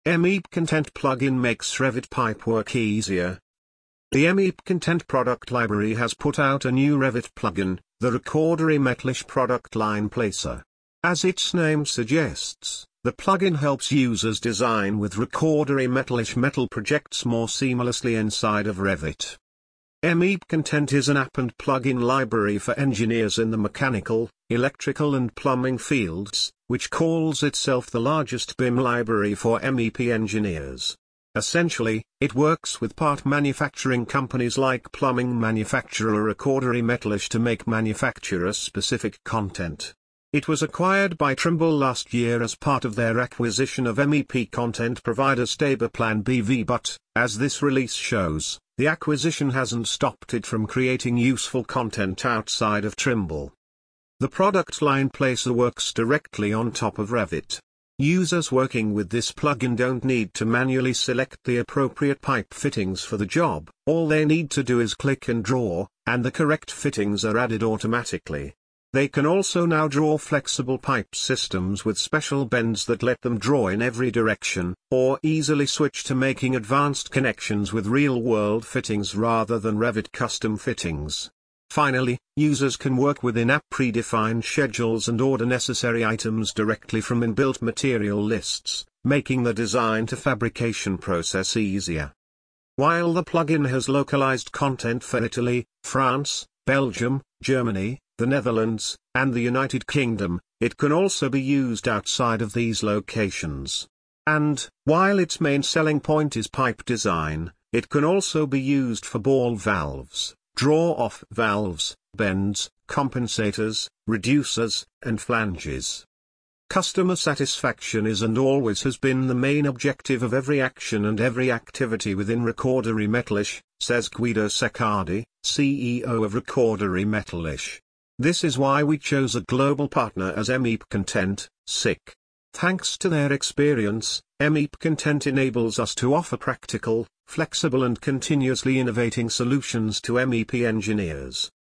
MEP Content plugin makes Revit pipe work easier. The MEP Content product library has put out a new Revit plugin, the Recordery Metalish product line placer. As its name suggests, the plugin helps users design with Recordery Metalish metal projects more seamlessly inside of Revit. MEP Content is an app and plugin library for engineers in the mechanical, electrical and plumbing fields, which calls itself the largest BIM library for MEP engineers. Essentially, it works with part manufacturing companies like plumbing manufacturer Recordery Metalish to make manufacturer-specific content. It was acquired by Trimble last year as part of their acquisition of MEP content provider Stableplan BV, but, as this release shows, the acquisition hasn't stopped it from creating useful content outside of Trimble. The product line placer works directly on top of Revit. Users working with this plugin don't need to manually select the appropriate pipe fittings for the job. All they need to do is click and draw, and the correct fittings are added automatically. They can also now draw flexible pipe systems with special bends that let them draw in every direction, or easily switch to making advanced connections with real-world fittings rather than Revit custom fittings. Finally, users can work within app predefined schedules and order necessary items directly from inbuilt material lists, making the design to fabrication process easier. While the plugin has localized content for Italy, France, Belgium, Germany, the Netherlands, and the United Kingdom, it can also be used outside of these locations. And, while its main selling point is pipe design, it can also be used for ball valves, draw-off valves, bends, compensators, reducers, and flanges. Customer satisfaction is and always has been the main objective of every action and every activity within Recordery Metalish, says Guido Seccardi, CEO of Recordery Metalish. This is why we chose a global partner as MEP Content, SICK. Thanks to their experience, MEP Content enables us to offer practical, flexible and continuously innovating solutions to MEP engineers.